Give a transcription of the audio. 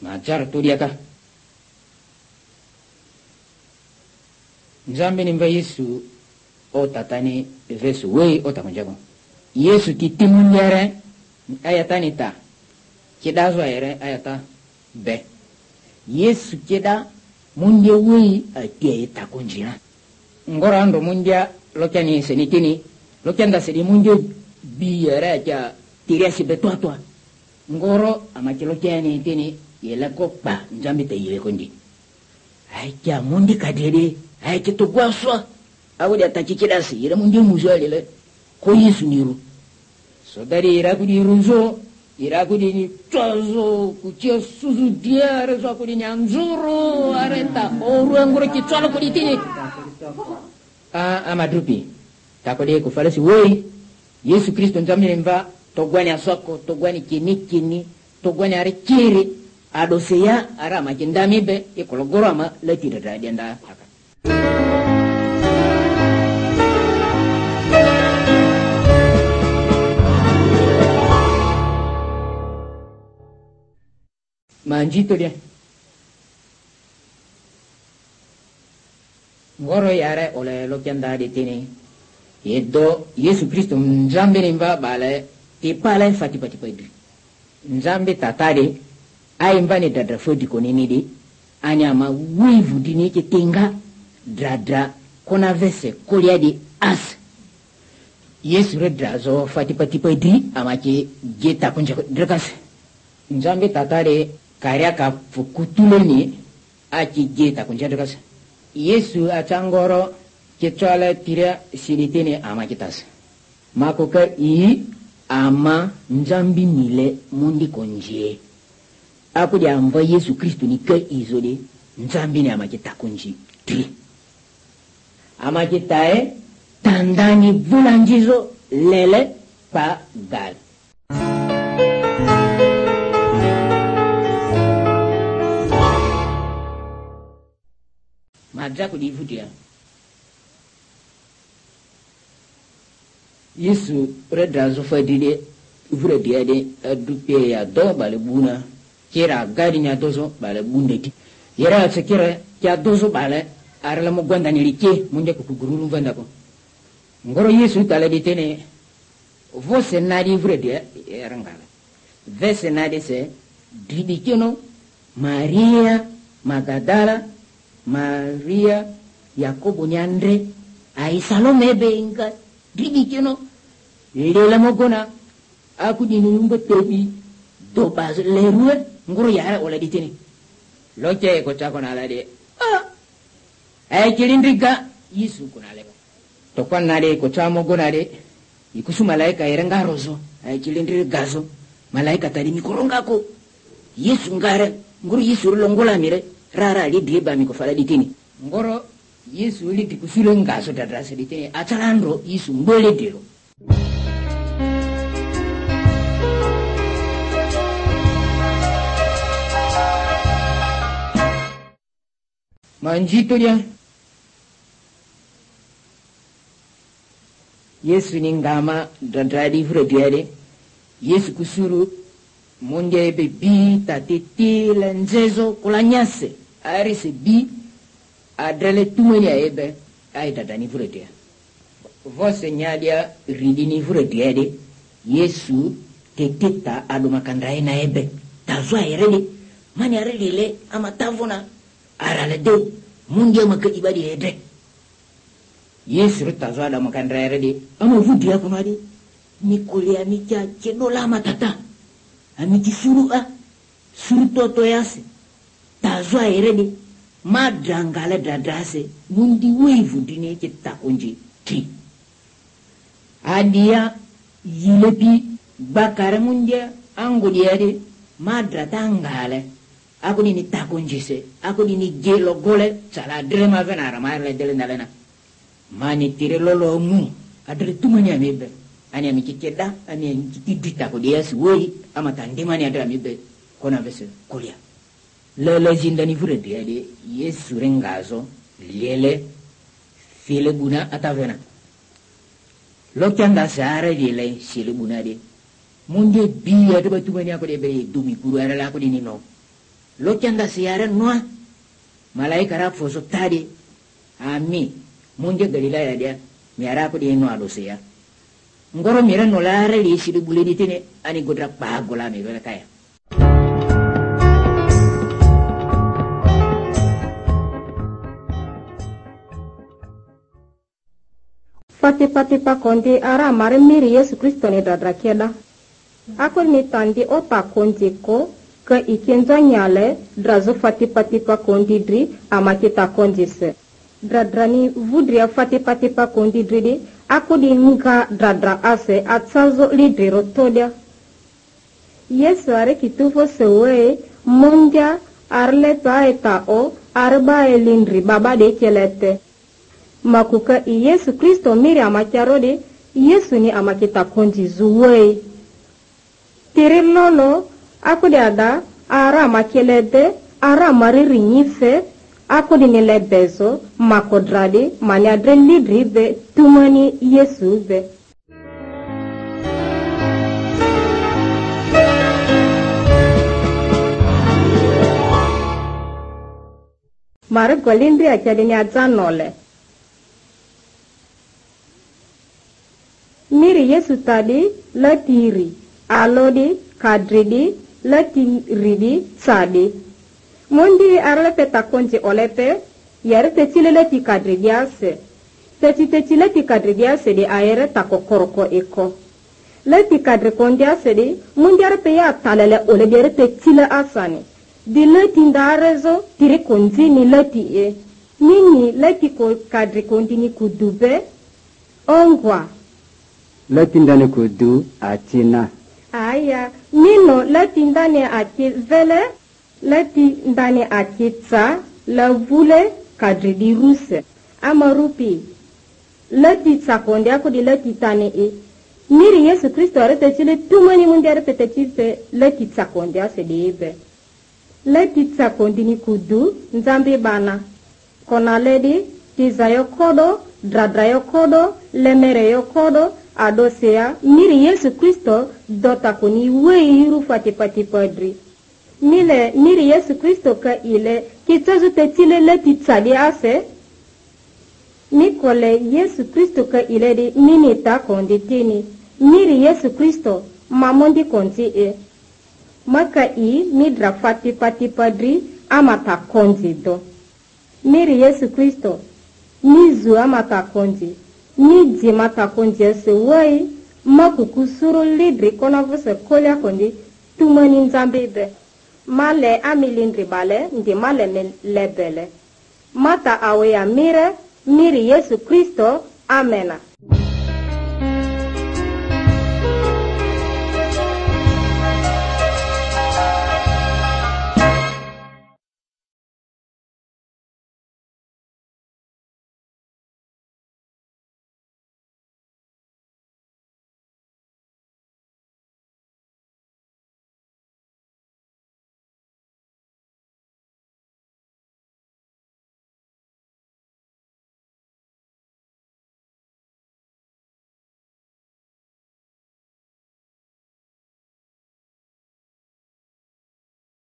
majar tudiaka nzambe nimba Yesu o tatani verse we o takunjago Yesu titimunyere ayatani ta kida zo ayere ayata be Yesu kida munde we atiye takunjina ngorando mundia lokani senitini lokanda sedi munde biyere ja tiresi betwatwa ngoro amakilokani tini yela kokpa nzambe te yele kondi aija mundi kadede aija to gwaswa awudi atakikidasi yele mundi muzalele ko Yesu niru so dari iragudi runzo iragudi ni twazo kuchia suzu diare zo kudi nyanzuru arenta oru ngoro kitwalo kudi tini amadrupi takode kufalasi woi Yesu Kristo nzambe mba togwani asoko togwani kinikini togwani arekiri adoseya arama kindamibe ikologoro ama letira radianda haka manjito dia ngoro yare ole lokianda di tini yedo Yesu Kristo nzambe nimba bale tipala fatipati pedi nzambe tatade aimbani dada fodi konini di anyama wivu dini ketinga dada kona vese kolia di as Yesu redra zo fatipati pedi amaki geta kunja drekas nzambe tatade kariaka fukutuleni aki geta kunja drekas Yesu achangoro ketwala tira silitene amakitas makoka I ama nzambi mile mundi konje aku dia amba Yesu Kristo ni ke izode nzambi ni amakita konji tri amakitae tandani bulanjizo lele pa gal majaku divudia Yesu redra zo fadide vure diade adupe ya do bale buna kira gadi nya dozo bale bundeti yera sekira kya dozo bale arala mo gonda ni like munde ko gururu vanda ko ngoro Yesu tala ditene vose nadi vure dia erangala vese nadi se didikino Maria Magdala Maria Yakobo nyandre ai Salome benga didikino lela mogona aku dinumba tobi do bas lerue ngoro yara ola ditini loke ko chakona alade ay kilindriga Yesu kunale to kwanade ko chamo gonade ikusu malaika irenga rozo ay kilindriga zo malaika tadi mikoronga ko Yesu ngare ngoro Yesu longola mire rara li diba mi ko fala ditini ngoro Yesu li dikusule ngaso dadrase ditini achalandro Yesu ngole dero manjito dia Yesu ningama dadradi vrediade Yesu kusuru monde bebi tatiti lenzezo kulanyase arise bi adrele tumeni aebe ay dadani vredia vose nyadia ridini vrediade Yesu teteta adumakandai na ebe tazwa erede mani arele amatavona arale de mundia maka ibadi ede Yesu tazwa adumakandai erede ama vudia kunadi nikolia micha chedola matata amiti surua suru toto yase tazwa erede madrangala dadase mundi wevu dine kita onji ti adia yilepi bakare mundia angodiade madra tangale aku dini takonjise aku dini gelo gole sala drema venara marle dele nalena mani tire lolo mu adre tumanya mebe ani amikikeda ani amikidita ko dia suwi amata ndimani adra mebe kona vese kolia lele zindani vure dia de Yesu rengazo lele file buna atavena lokyanda sare lele sile buna de munde biya de batumani ako de be dumi kuru ara la ko dini no lo kyanda siyara noa malaika ra foso tadi ami munje Galilaya dia miara ko di noa do siya ngoro mira no lare li sidu bule ditine ani godra pagola mi bela kaya. Pati pa konti ara mare miri Yesu Kristo ni dradrakeda. Ako ni tandi ota konti ko ke ikenzo nyale drazo pati pa konti dri ama kita konti se. Dradrani vudria pati pa konti dri di ako di nga dradra ase atsazo lidri rotodia. Yesu are kitufo sewe mondia arle taeta o arba elindri baba de kelete. Makuka Yesu Kristo miri amakiarode Yesu ni amakita konji zuwe. Tiri lolo ako de ada ara amakelede ara mariri nyife ako di nile bezo makodrade mani adre lidri be tumani Yesu be. Mare golindri akadeni adzanole. Miri Yesu tadi latiri, alodi, kadridi, latiridi, sadi. Mondi arlepe takonji olepe, yare techile lati kadridiase. Techi lati kadridiase di aere takokoroko eko. Lati kadrikondiase di, mondi arpe ya talele ole di are techile asani. Di lati ndarezo, tiri konzi ni lati e. Nini lati kadrikondi ni kudube, ongwa. Lati ndani kudu atina. Aya, mino lati ndani ati vele, lati ndani ati tsa, la vule kadridi ruse. Ama rupi, lati tsa konde ako di lati tane e. Miri Yesu Kristo arete chile tumani mundi arete chife lati tsa konde ase de ebe. Lati tsa konde ni kudu, nzambi bana. Kona ledi, tiza yokodo, dradra yokodo, lemere yokodo, adosea miri Yesu Kristo dota kuni weiru pati padri. Miri Yesu Kristo ka ile kitazu tetile leti tsali ase. Mikole Yesu Kristo ka ile di minita konditini. Miri Yesu Kristo mamondi konti e. Maka midra pati padri amata konti do. Miri Yesu Kristo mizu amata konti. Ni jimata konje se wai makukusuru lidri kona vose kolya kondi tumani nzambebe male amilindri bale ndi male lebele mata awe ya miri Yesu Kristo amena.